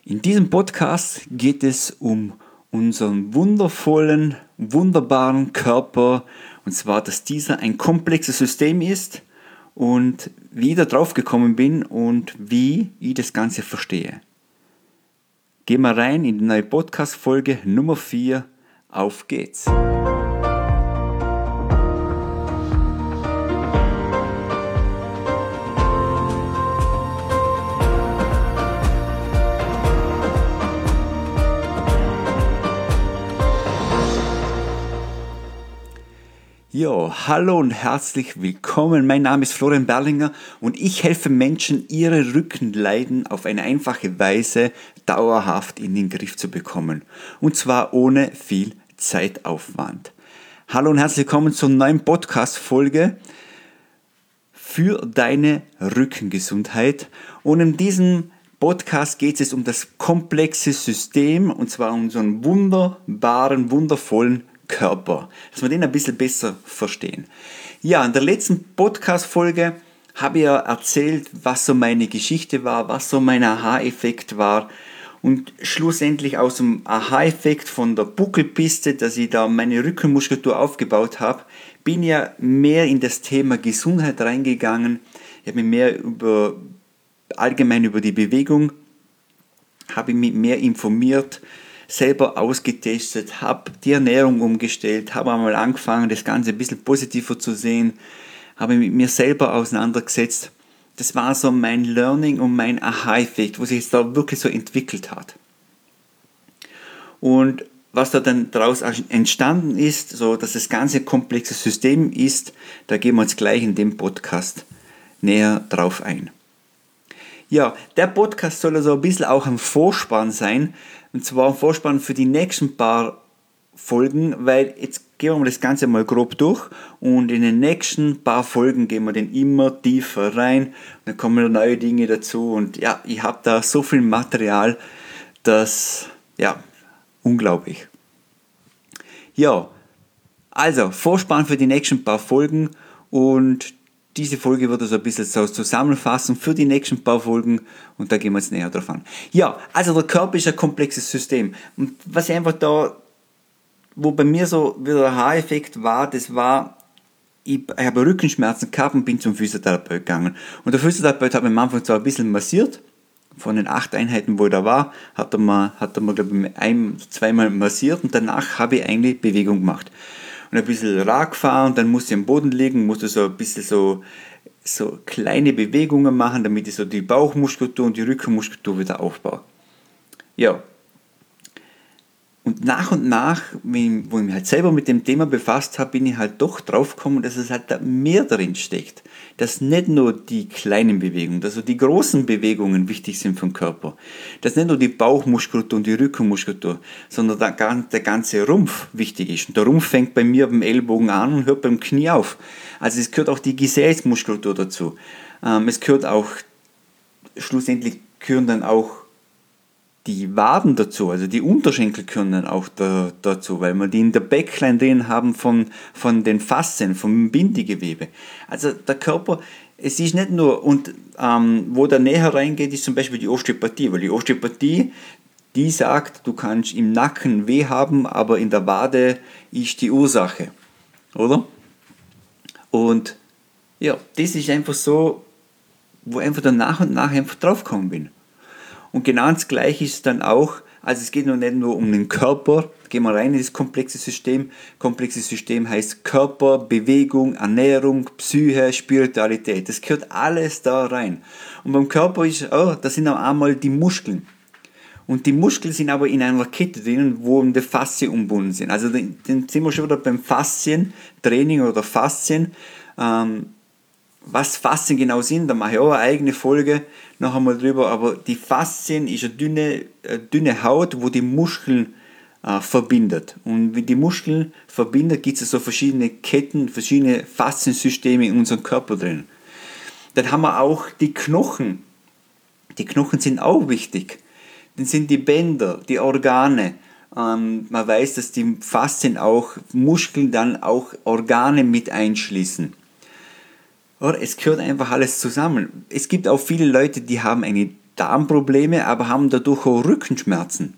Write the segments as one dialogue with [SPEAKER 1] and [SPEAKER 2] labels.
[SPEAKER 1] In diesem Podcast geht es um unseren wundervollen, wunderbaren Körper, und zwar, dass dieser ein komplexes System ist und wie ich da drauf gekommen bin und wie ich das Ganze verstehe. Gehen wir rein in die neue Podcast-Folge Nummer 4. Auf geht's! Ja, hallo und herzlich willkommen. Mein Name ist Florian Berlinger und ich helfe Menschen, ihre Rückenleiden auf eine einfache Weise dauerhaft in den Griff zu bekommen. Und zwar ohne viel Zeitaufwand. Hallo und herzlich willkommen zur neuen Podcast-Folge für deine Rückengesundheit. Und in diesem Podcast geht es um das komplexe System, und zwar um unseren wunderbaren, wundervollen Körper, dass wir den ein bisschen besser verstehen. Ja, in der letzten Podcast-Folge habe ich ja erzählt, was so meine Geschichte war, was so mein Aha-Effekt war und schlussendlich aus dem Aha-Effekt von der Buckelpiste, dass ich da meine Rückenmuskulatur aufgebaut habe, bin ja mehr in das Thema Gesundheit reingegangen. Ich habe mich mehr allgemein über die Bewegung, habe mich mehr informiert, selber ausgetestet, habe die Ernährung umgestellt, habe einmal angefangen, das Ganze ein bisschen positiver zu sehen, habe mit mir selber auseinandergesetzt. Das war so mein Learning und mein Aha-Effekt, wo sich jetzt da wirklich so entwickelt hat. Und was da dann daraus entstanden ist, so dass das ganze komplexe System ist, da gehen wir jetzt gleich in dem Podcast näher drauf ein. Ja, der Podcast soll also ein bisschen auch ein Vorspann sein, und zwar ein Vorspann für die nächsten paar Folgen, weil jetzt gehen wir mal das Ganze mal grob durch und in den nächsten paar Folgen gehen wir dann immer tiefer rein und dann kommen neue Dinge dazu und ja, ich habe da so viel Material, das, ja, unglaublich. Ja, also Vorspann für die nächsten paar Folgen und diese Folge wird also ein bisschen so zusammenfassen für die nächsten paar Folgen und da gehen wir jetzt näher drauf an. Ja, also der Körper ist ein komplexes System und was ich einfach da, wo bei mir so wieder der Aha-Effekt war, das war, ich habe Rückenschmerzen gehabt und bin zum Physiotherapeut gegangen. Und der Physiotherapeut hat mich am Anfang zwar ein bisschen massiert, von den 8 Einheiten, wo er da war, hat er mir glaube ich, zweimal massiert und danach habe ich eigentlich Bewegung gemacht. Und ein bisschen Rad gefahren und dann musste ich am Boden liegen, musste so ein bisschen so kleine Bewegungen machen, damit ich so die Bauchmuskulatur und die Rückenmuskulatur wieder aufbaue. Ja. Und nach, wo ich mich halt selber mit dem Thema befasst habe, bin ich halt doch drauf gekommen, dass es halt da mehr drin steckt. Dass nicht nur die kleinen Bewegungen, also die großen Bewegungen wichtig sind für den Körper. Dass nicht nur die Bauchmuskulatur und die Rückenmuskulatur, sondern der ganze Rumpf wichtig ist. Und der Rumpf fängt bei mir beim Ellbogen an und hört beim Knie auf. Also es gehört auch die Gesäßmuskulatur dazu. Es gehört auch, schlussendlich gehören dann auch die Waden dazu, also die Unterschenkel gehören dann auch dazu, weil wir die in der Backline drin haben von den Faszien, vom Bindegewebe. Also der Körper, es ist nicht nur, und wo der näher reingeht, ist zum Beispiel die Osteopathie, weil die Osteopathie, die sagt, du kannst im Nacken weh haben, aber in der Wade ist die Ursache, oder? Und ja, das ist einfach so, wo einfach dann nach und nach einfach draufgekommen bin. Und genau das Gleiche ist dann auch, also es geht noch nicht nur um den Körper, gehen wir rein in das komplexe System. Komplexes System heißt Körper, Bewegung, Ernährung, Psyche, Spiritualität. Das gehört alles da rein. Und beim Körper ist, da sind auch einmal die Muskeln. Und die Muskeln sind aber in einer Kette drinnen, wo die Faszien umbunden sind. Also dann sind wir schon wieder beim Faszientraining oder Faszien. Was Faszien genau sind, da mache ich auch eine eigene Folge noch einmal drüber, aber die Faszien ist eine dünne Haut, wo die Muskeln verbindet. Und wenn die Muskeln verbindet, gibt es so verschiedene Ketten, verschiedene Fasziensysteme in unserem Körper drin. Dann haben wir auch die Knochen. Die Knochen sind auch wichtig. Dann sind die Bänder, die Organe. Man weiß, dass die Faszien auch Muskeln dann auch Organe mit einschließen. Oder? Es gehört einfach alles zusammen. Es gibt auch viele Leute, die haben eine Darmprobleme, aber haben dadurch auch Rückenschmerzen.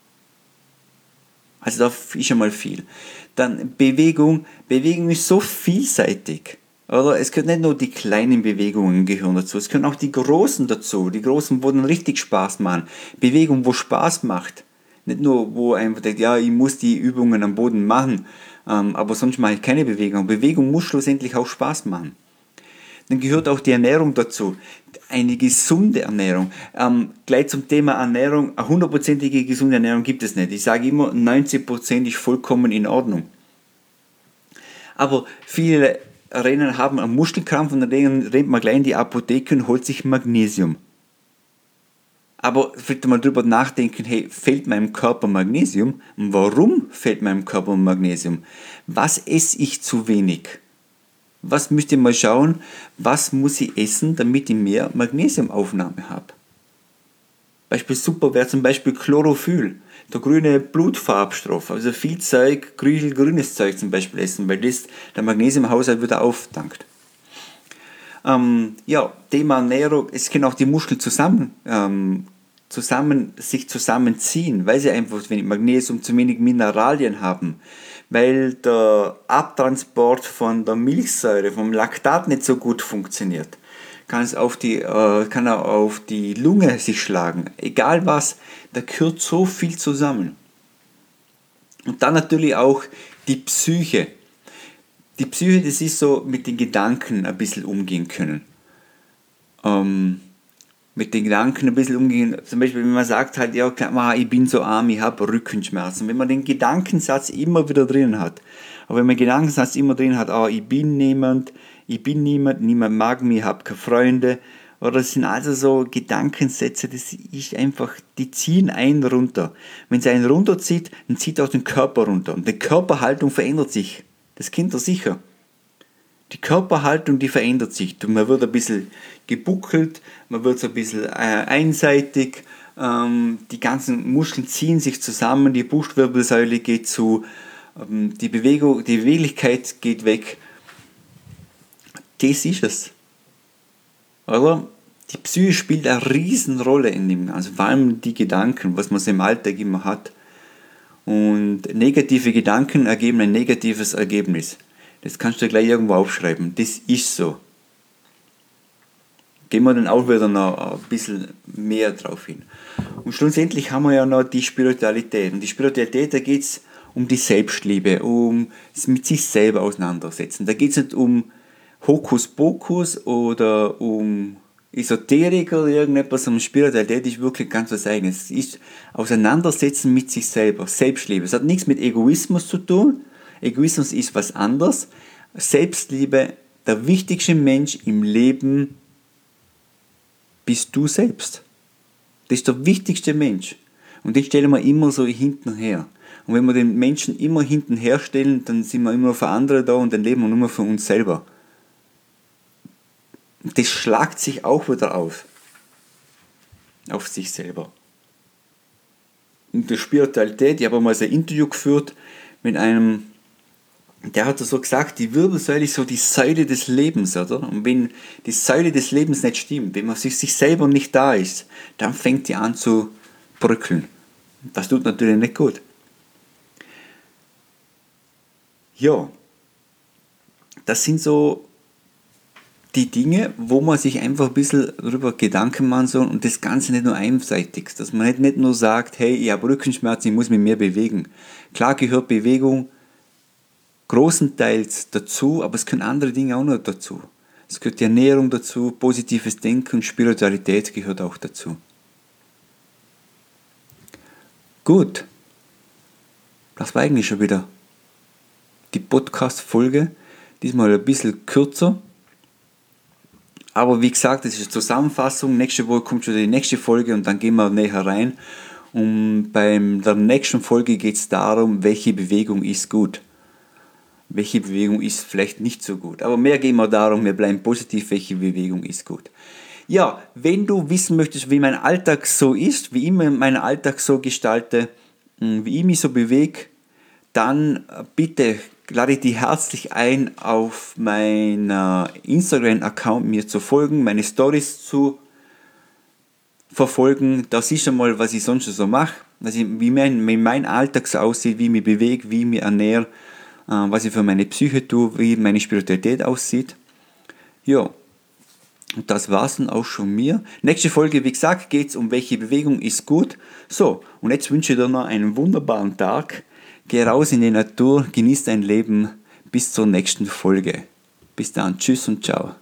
[SPEAKER 1] Also da ist schon mal viel. Dann Bewegung. Bewegung ist so vielseitig. Oder? Es können nicht nur die kleinen Bewegungen gehören dazu, es können auch die großen dazu. Die großen, wo dann richtig Spaß machen. Bewegung, wo Spaß macht. Nicht nur, wo einfach denkt, ja, ich muss die Übungen am Boden machen, aber sonst mache ich keine Bewegung. Bewegung muss schlussendlich auch Spaß machen. Dann gehört auch die Ernährung dazu. Eine gesunde Ernährung. Gleich zum Thema Ernährung. Eine 100%ige gesunde Ernährung gibt es nicht. Ich sage immer, 90% ist vollkommen in Ordnung. Aber viele Rennen haben einen Muskelkrampf und dann rennt man gleich in die Apotheke und holt sich Magnesium. Aber vielleicht mal drüber nachdenken, hey, fehlt meinem Körper Magnesium? Und warum fehlt meinem Körper Magnesium? Was esse ich zu wenig? Was müsst ihr mal schauen, was muss ich essen, damit ich mehr Magnesiumaufnahme habe? Beispiel super wäre zum Beispiel Chlorophyll, der grüne Blutfarbstoff, also viel Zeug, grünes Zeug zum Beispiel essen, weil das der Magnesiumhaushalt wieder auftankt. Thema Ernährung, es können auch die Muskeln sich zusammenziehen, weil sie einfach zu wenig Magnesium, zu wenig Mineralien haben, weil der Abtransport von der Milchsäure, vom Laktat nicht so gut funktioniert. Kann er auf die Lunge sich schlagen, egal was, da gehört so viel zusammen. Und dann natürlich auch die Psyche. Die Psyche, das ist so mit den Gedanken ein bisschen umgehen können. Mit den Gedanken ein bisschen umgehen. Zum Beispiel, wenn man sagt halt, ja, ich bin so arm, ich habe Rückenschmerzen. Wenn man den Gedankensatz immer wieder drin hat, aber wenn man den Gedankensatz immer drin hat, ich bin niemand, niemand mag mich, ich habe keine Freunde, oder das sind also so Gedankensätze, das ist einfach, die ziehen einen runter. Wenn sie einen runterzieht, dann zieht auch den Körper runter. Und die Körperhaltung verändert sich. Das kennt ihr sicher. Die Körperhaltung, die verändert sich. Man wird ein bisschen gebuckelt, man wird so ein bisschen einseitig, die ganzen Muskeln ziehen sich zusammen, die Brustwirbelsäule geht zu, die Beweglichkeit geht weg. Das ist es. Oder? Die Psyche spielt eine Riesenrolle in dem Ganzen, vor allem die Gedanken, was man so im Alltag immer hat. Und negative Gedanken ergeben ein negatives Ergebnis. Das kannst du gleich irgendwo aufschreiben. Das ist so. Gehen wir dann auch wieder noch ein bisschen mehr drauf hin. Und schlussendlich haben wir ja noch die Spiritualität. Und die Spiritualität, da geht es um die Selbstliebe, um mit sich selber auseinandersetzen. Da geht es nicht um Hokuspokus oder um Esoterik oder irgendetwas, sondern Spiritualität ist wirklich ganz was Eigenes. Es ist Auseinandersetzen mit sich selber, Selbstliebe. Es hat nichts mit Egoismus zu tun. Egoismus ist was anderes. Selbstliebe, der wichtigste Mensch im Leben bist du selbst. Das ist der wichtigste Mensch. Und den stellen wir immer so hinten her. Und wenn wir den Menschen immer hinten herstellen, dann sind wir immer für andere da und dann leben wir nur für uns selber. Das schlagt sich auch wieder auf sich selber. Und die Spiritualität, ich habe mal so ein Interview geführt mit einem, der hat so gesagt, die Wirbelsäule ist so die Säule des Lebens, oder? Und wenn die Säule des Lebens nicht stimmt, wenn man sich selber nicht da ist, dann fängt die an zu bröckeln. Das tut natürlich nicht gut. Ja, das sind so die Dinge, wo man sich einfach ein bisschen darüber Gedanken machen soll und das Ganze nicht nur einseitig, dass man nicht nur sagt, hey, ich habe Rückenschmerzen, ich muss mich mehr bewegen. Klar gehört Bewegung großenteils dazu, aber es können andere Dinge auch noch dazu. Es gehört die Ernährung dazu, positives Denken und Spiritualität gehört auch dazu. Gut, das war eigentlich schon wieder die Podcast-Folge, diesmal ein bisschen kürzer. Aber wie gesagt, das ist eine Zusammenfassung. Nächste Woche kommt schon die nächste Folge und dann gehen wir näher rein. Und bei der nächsten Folge geht es darum, welche Bewegung ist gut. Welche Bewegung ist vielleicht nicht so gut. Aber mehr gehen wir darum, wir bleiben positiv, welche Bewegung ist gut. Ja, wenn du wissen möchtest, wie mein Alltag so ist, wie ich meinen Alltag so gestalte, wie ich mich so bewege, dann bitte lade ich dich herzlich ein, auf meinen Instagram-Account mir zu folgen, meine Stories zu verfolgen. Da siehst du mal, was ich sonst so mache, wie mein Alltag so aussieht, wie ich mich bewege, wie ich mich ernähre, was ich für meine Psyche tue, wie meine Spiritualität aussieht. Ja, und das war's dann auch schon mir. Nächste Folge, wie gesagt, geht's um welche Bewegung ist gut. So, und jetzt wünsche ich dir noch einen wunderbaren Tag. Geh raus in die Natur, genieß dein Leben. Bis zur nächsten Folge. Bis dann, tschüss und ciao.